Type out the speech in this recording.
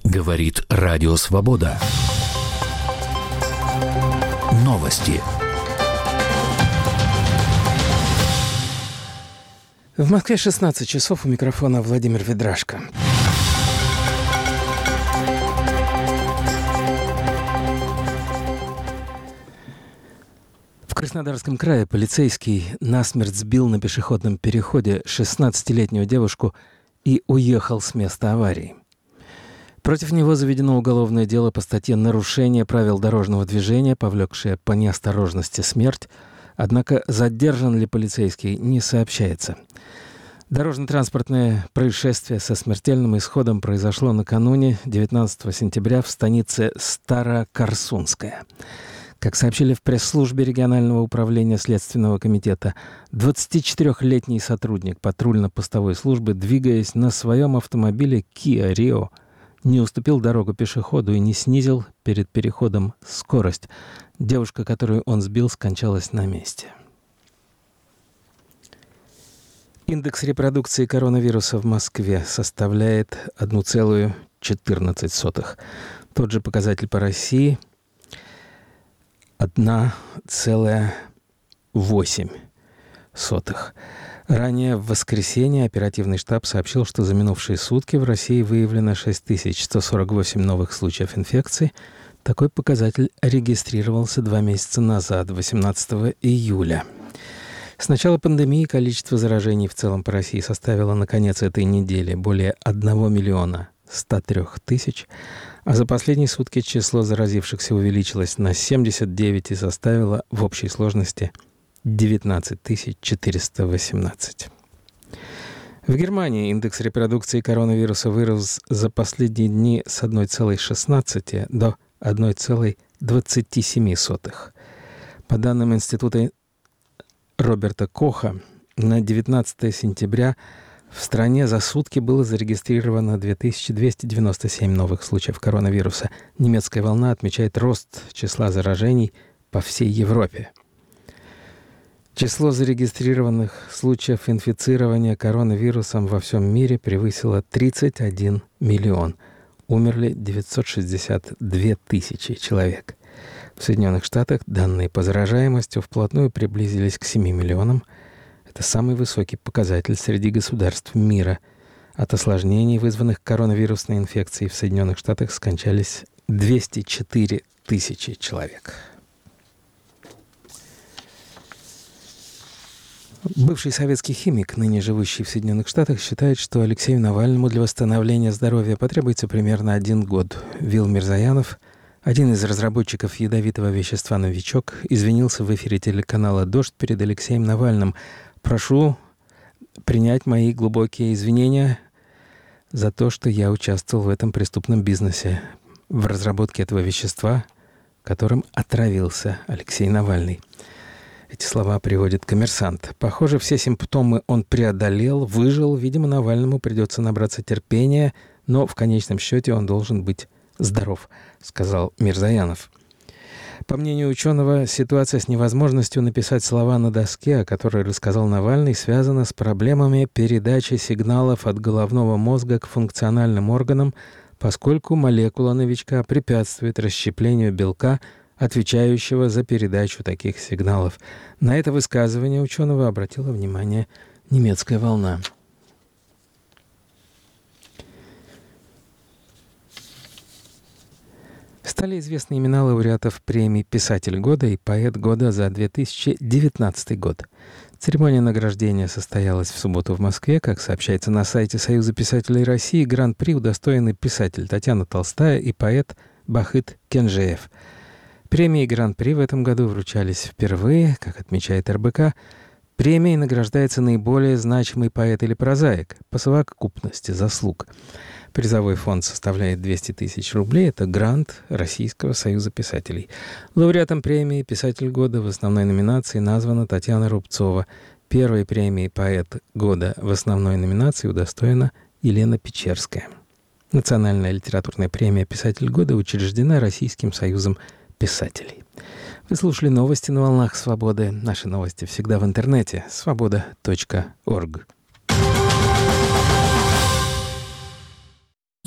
Говорит Радио Свобода. Новости. В Москве 16 часов, у микрофона Владимир Ведрашко. В Краснодарском крае полицейский насмерть сбил на пешеходном переходе 16-летнюю девушку и уехал с места аварии. Против него заведено уголовное дело по статье «Нарушение правил дорожного движения, повлекшее по неосторожности смерть», однако задержан ли полицейский, не сообщается. Дорожно-транспортное происшествие со смертельным исходом произошло накануне 19 сентября в станице Старокорсунская. Как сообщили в пресс-службе регионального управления Следственного комитета, 24-летний сотрудник патрульно-постовой службы, двигаясь на своем автомобиле Kia Rio, не уступил дорогу пешеходу и не снизил перед переходом скорость. Девушка, которую он сбил, скончалась на месте. Индекс репродукции коронавируса в Москве составляет 1,14. Тот же показатель по России – 1,8. Ранее в воскресенье оперативный штаб сообщил, что за минувшие сутки в России выявлено 6148 новых случаев инфекции. Такой показатель регистрировался 2 месяца назад, 18 июля. С начала пандемии количество заражений в целом по России составило на конец этой недели более 1 миллиона 103 тысяч, а за последние сутки число заразившихся увеличилось на 79 и составило в общей сложности 19 418. В Германии индекс репродукции коронавируса вырос за последние дни с 1,16 до 1,27. По данным Института Роберта Коха, на 19 сентября в стране за сутки было зарегистрировано 2297 новых случаев коронавируса. Немецкая волна отмечает рост числа заражений по всей Европе. Число зарегистрированных случаев инфицирования коронавирусом во всем мире превысило 31 миллион. Умерли 962 тысячи человек. В Соединенных Штатах данные по заражаемости вплотную приблизились к 7 миллионам. Это самый высокий показатель среди государств мира. От осложнений, вызванных коронавирусной инфекцией, в Соединенных Штатах скончались 204 тысячи человек. Бывший советский химик, ныне живущий в Соединенных Штатах, считает, что Алексею Навальному для восстановления здоровья потребуется примерно 1 год. Вил Мирзаянов, один из разработчиков ядовитого вещества «Новичок», извинился в эфире телеканала «Дождь» перед Алексеем Навальным. «Прошу принять мои глубокие извинения за то, что я участвовал в этом преступном бизнесе, в разработке этого вещества, которым отравился Алексей Навальный». Эти слова приводит «Коммерсант». Похоже, все симптомы он преодолел, выжил. Видимо, Навальному придется набраться терпения, но в конечном счете он должен быть здоров, сказал Мирзаянов. По мнению ученого, ситуация с невозможностью написать слова на доске, о которой рассказал Навальный, связана с проблемами передачи сигналов от головного мозга к функциональным органам, поскольку молекула новичка препятствует расщеплению белка, отвечающего за передачу таких сигналов. На это высказывание ученого обратила внимание немецкая волна. Стали известны имена лауреатов премий «Писатель года» и «Поэт года» за 2019 год. Церемония награждения состоялась в субботу в Москве. Как сообщается на сайте Союза писателей России, гран-при удостоены писатель Татьяна Толстая и поэт Бахыт Кенжеев. Премии гран-при в этом году вручались впервые, как отмечает РБК. Премией награждается наиболее значимый поэт или прозаик по совокупности заслуг. Призовой фонд составляет 200 тысяч рублей. Это грант Российского союза писателей. Лауреатом премии «Писатель года» в основной номинации названа Татьяна Рубцова. Первой премией «Поэт года» в основной номинации удостоена Елена Печерская. Национальная литературная премия «Писатель года» учреждена Российским союзом писателей. Вы слушали новости на волнах Свободы. Наши новости всегда в интернете. Свобода.орг.